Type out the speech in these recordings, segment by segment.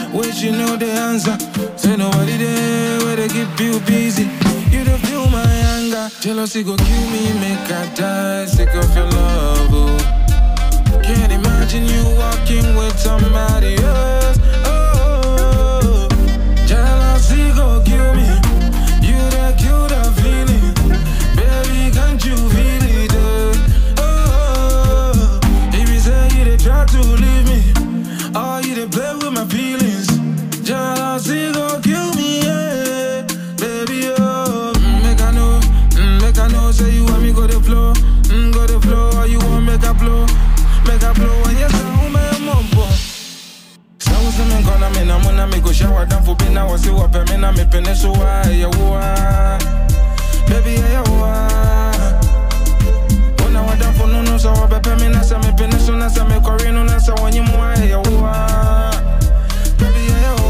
Wish you know the answer. Say nobody there where they keep you busy. You don't feel my anger. Jealousy go kill me, make I die. Sick of your love, oh. Can't imagine you walking with somebody else. Oh, jealousy go kill me. You that kill the feeling. Baby, can't you feel it? Oh, if you say you they try to leave me, oh, you they play with my feelings. Jealousy go kill me, yeah. Baby, oh, make I know, say you want me go the flow, go the flow, or you want make a blow. Make a blow and yes, I'm my so I'm gonna mean I'm gonna make a shower down for being I was so up and I'm a peninsula. Baby, when I was down for no, so I'm a peninsula, I'm a peninsula, I'm a Korean, and so when you baby,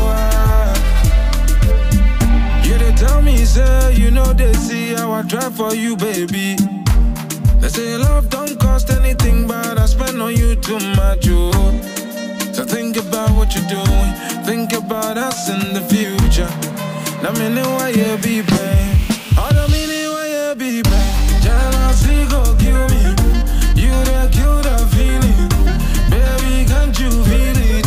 you they tell me, say, you know, they see how I try for you, baby. They say love don't cost anything, but I spend on you too much, oh. So think about what you're doing, think about us in the future. Now meaning why you be pain, all the meaning why you be pain. Jealousy go kill me, you that kill the feeling. Baby, can't you feel it?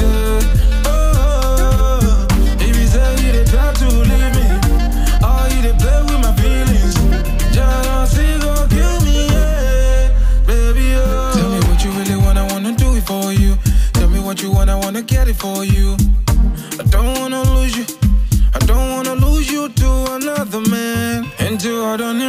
Oh, if you say you they try to leave me, oh, you they play with my feelings. Jealousy go kill me, yeah. Baby, oh. Tell me what you really want, I wanna do it for you. Tell me what you want, I wanna get it for you. I don't wanna lose you, I don't wanna lose you to another man. Into I don't